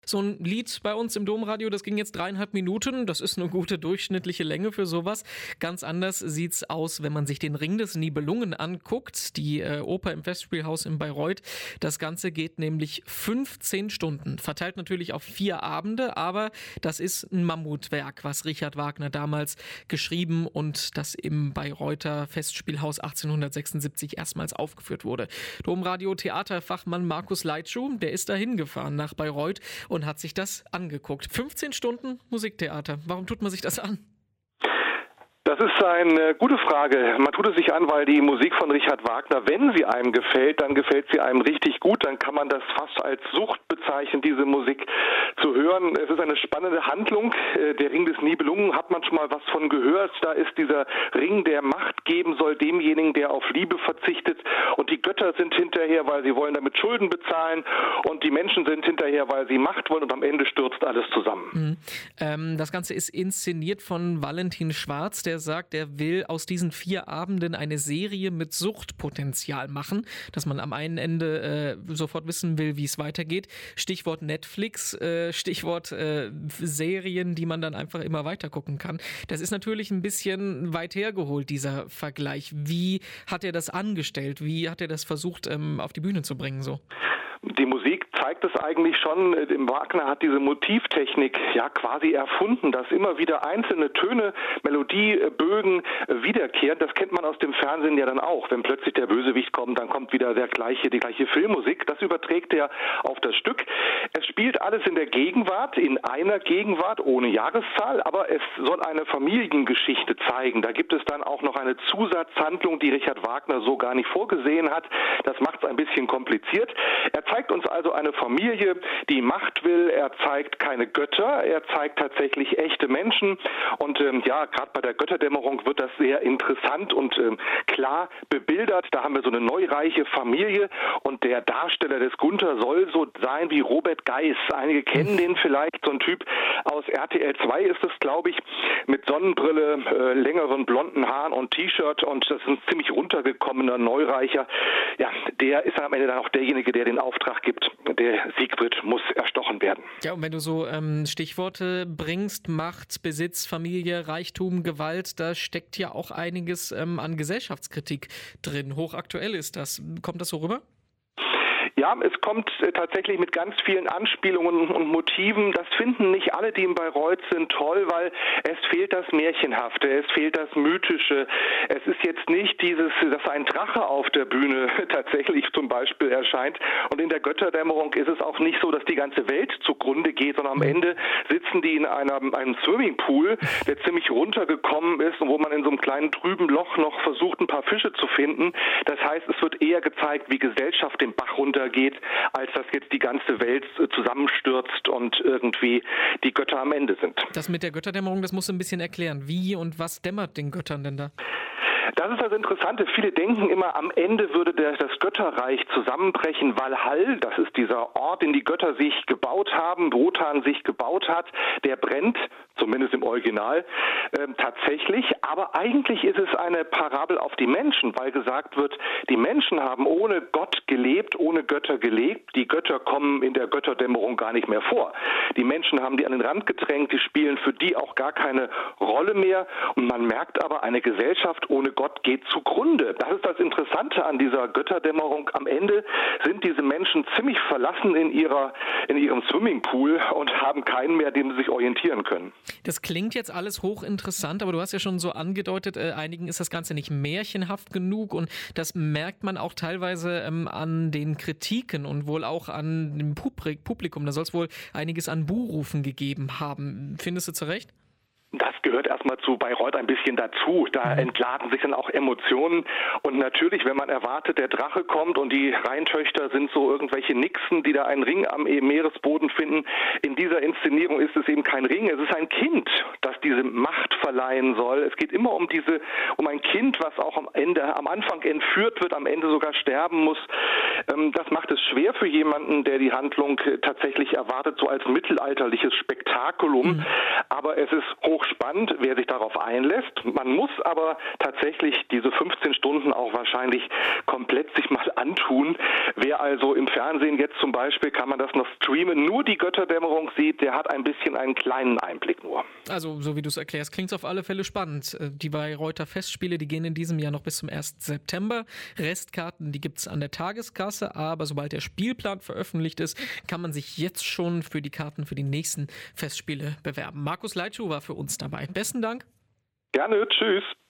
So ein Lied bei uns im Domradio, das ging jetzt 3,5 Minuten. Das ist eine gute durchschnittliche Länge für sowas. Ganz anders sieht's aus, wenn man sich den Ring des Nibelungen anguckt, die Oper im Festspielhaus in Bayreuth. Das Ganze geht nämlich 15 Stunden, verteilt natürlich auf 4 Abende, aber das ist ein Mammutwerk, was Richard Wagner damals geschrieben und das im Bayreuther Festspielhaus 1876 erstmals aufgeführt wurde. Domradio Theaterfachmann Markus Leitschuh, der ist da hingefahren nach Bayreuth und hat sich das angeguckt. 15 Stunden Musiktheater. Warum tut man sich das an? Das ist eine gute Frage. Man tut es sich an, weil die Musik von Richard Wagner, wenn sie einem gefällt, dann gefällt sie einem richtig gut. Dann kann man das fast als Sucht bezeichnen, diese Musik zu hören. Es ist eine spannende Handlung. Der Ring des Nibelungen, hat man schon mal was von gehört. Da ist dieser Ring, der Macht geben soll demjenigen, der auf Liebe verzichtet. Und die Götter sind hinterher, weil sie wollen damit Schulden bezahlen. Und die Menschen sind hinterher, weil sie Macht wollen. Und am Ende stürzt alles zusammen. Das Ganze ist inszeniert von Valentin Schwarz, der sagt, er will aus diesen 4 Abenden eine Serie mit Suchtpotenzial machen, dass man am einen Ende sofort wissen will, wie es weitergeht. Stichwort Netflix, Stichwort Serien, die man dann einfach immer weiter gucken kann. Das ist natürlich ein bisschen weit hergeholt, dieser Vergleich. Wie hat er das angestellt? Wie hat er das versucht, auf die Bühne zu bringen so? Die Musik zeigt es eigentlich schon. Wagner hat diese Motivtechnik ja quasi erfunden, dass immer wieder einzelne Töne, Melodiebögen wiederkehren. Das kennt man aus dem Fernsehen ja dann auch. Wenn plötzlich der Bösewicht kommt, dann kommt wieder die gleiche Filmmusik. Das überträgt er auf das Stück. Es spielt alles in der Gegenwart, in einer Gegenwart, ohne Jahreszahl, aber es soll eine Familiengeschichte zeigen. Da gibt es dann auch noch eine Zusatzhandlung, die Richard Wagner so gar nicht vorgesehen hat. Das macht es ein bisschen kompliziert. Er zeigt uns also eine Familie, die Macht will. Er zeigt keine Götter, er zeigt tatsächlich echte Menschen. Und gerade bei der Götterdämmerung wird das sehr interessant und klar bebildert. Da haben wir so eine neureiche Familie und der Darsteller des Gunther soll so sein wie Robert Geis. Einige kennen den vielleicht, so ein Typ aus RTL 2 ist es, glaube ich, mit Sonnenbrille, längeren blonden Haaren und T-Shirt, und das ist ein ziemlich runtergekommener Neureicher. Ja, der ist am Ende dann auch derjenige, der den Auftrag gibt, der Siegfried muss erstochen werden. Ja, und wenn du so Stichworte bringst, Macht, Besitz, Familie, Reichtum, Gewalt, da steckt ja auch einiges an Gesellschaftskritik drin. Hochaktuell ist das. Kommt das so rüber? Ja, es kommt tatsächlich mit ganz vielen Anspielungen und Motiven. Das finden nicht alle, die in Bayreuth sind, toll, weil es fehlt das Märchenhafte, es fehlt das Mythische. Es ist jetzt nicht dass ein Drache auf der Bühne tatsächlich zum Beispiel erscheint. Und in der Götterdämmerung ist es auch nicht so, dass die ganze Welt zugrunde geht, sondern am Ende sitzen die in einem Swimmingpool, der ziemlich runtergekommen ist und wo man in so einem kleinen trüben Loch noch versucht, ein paar Fische zu finden. Das heißt, es wird eher gezeigt, wie Gesellschaft den Bach runtergeht, als dass jetzt die ganze Welt zusammenstürzt und irgendwie die Götter am Ende sind. Das mit der Götterdämmerung, das musst du ein bisschen erklären. Wie und was dämmert den Göttern denn da? Das ist das Interessante. Viele denken immer, am Ende würde das Götterreich zusammenbrechen. Valhall, das ist dieser Ort, den die Götter sich gebaut haben, Wotan sich gebaut hat, der brennt, zumindest im Original, tatsächlich. Aber eigentlich ist es eine Parabel auf die Menschen, weil gesagt wird, die Menschen haben ohne Gott gelebt, ohne Götter gelebt. Die Götter kommen in der Götterdämmerung gar nicht mehr vor. Die Menschen haben die an den Rand gedrängt, die spielen für die auch gar keine Rolle mehr. Und man merkt aber, eine Gesellschaft ohne Gott geht zugrunde. Das ist das Interessante an dieser Götterdämmerung. Am Ende sind diese Menschen ziemlich verlassen in ihrem Swimmingpool und haben keinen mehr, dem sie sich orientieren können. Das klingt jetzt alles hochinteressant, aber du hast ja schon so angedeutet, einigen ist das Ganze nicht märchenhaft genug, und das merkt man auch teilweise an den Kritiken und wohl auch an dem Publikum. Da soll es wohl einiges an Buhrufen gegeben haben. Findest du zu Recht? Das gehört erstmal zu Bayreuth ein bisschen dazu. Da entladen sich dann auch Emotionen. Und natürlich, wenn man erwartet, der Drache kommt und die Rheintöchter sind so irgendwelche Nixen, die da einen Ring am Meeresboden finden. In dieser Inszenierung ist es eben kein Ring, es ist ein Kind, das diese Macht verleihen soll. Es geht immer um ein Kind, was auch am Anfang entführt wird, am Ende sogar sterben muss. Das macht es schwer für jemanden, der die Handlung tatsächlich erwartet, so als mittelalterliches Spektakulum. Aber es ist hochspannend. gespannt, wer sich darauf einlässt. Man muss aber tatsächlich diese 15 Stunden auch wahrscheinlich komplett sich mal antun. Wer also im Fernsehen jetzt zum Beispiel, kann man das noch streamen, nur die Götterdämmerung sieht, der hat ein bisschen einen kleinen Einblick nur. Also, so wie du es erklärst, klingt es auf alle Fälle spannend. Die Bayreuther Festspiele, die gehen in diesem Jahr noch bis zum 1. September. Restkarten, die gibt es an der Tageskasse, aber sobald der Spielplan veröffentlicht ist, kann man sich jetzt schon für die Karten für die nächsten Festspiele bewerben. Markus Leitschuh war für uns dabei. Besten Dank. Gerne, tschüss.